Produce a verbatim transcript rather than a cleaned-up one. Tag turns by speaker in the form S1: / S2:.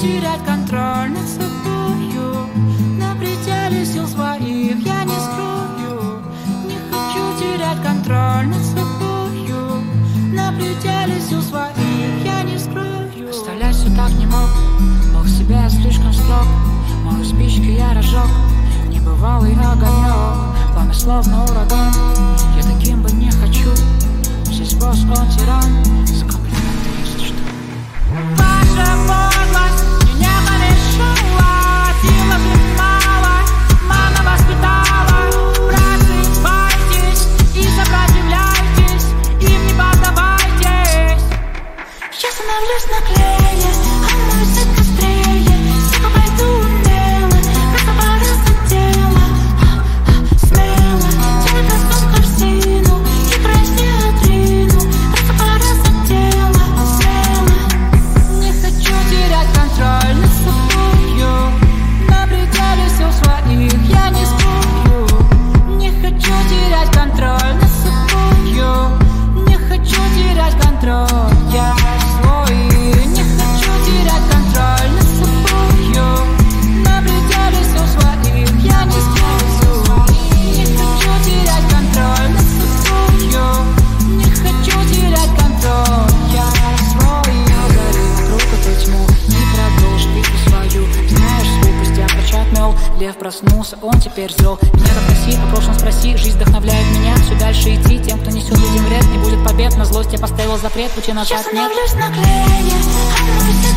S1: терять контроль над собою. На пределе сил своих я не скрою. Не хочу терять контроль над собою. На пределе сил своих я не скрою. Оставлять все так не мог, Бог себя я слишком строг. Мою спички я разжег, небывалый огонек. Пламя словно ураган, я таким быть не хочу. Здесь босс, он тиран, за комплименты если что. Ваша подлость меня помешала, сила мало, мама воспитала. Просыпайтесь и сопротивляйтесь, им не поддавайтесь. Я становлюсь наглее, а мой язык острее. Тихо пойду умело, просто пора дело. Смело, тебе проснусь корзину и прости отрину. Просто пора дело. Смело, не хочу терять контроль над собою. На пределе сил своих я не скрою. Не хочу терять контроль над собою. Не хочу терять контроль, я свой. Не хочу терять контроль над собою. На пределе сил своих я не скрою. Не хочу терять контроль над собою. Не хочу терять контроль, я свой. Горы вокруг эту тьму, не продолжишь битву свою. Знаешь глупость, я прочат мел. Лев проснулся, он теперь зол. Меня попроси, о прошлом спроси. Жизнь вдохновляет меня все дальше идти. Тем, кто несет людям вред, не будет побед. На злость я поставил запрет, пути назад нет. Я становлюсь наглее, а мой язык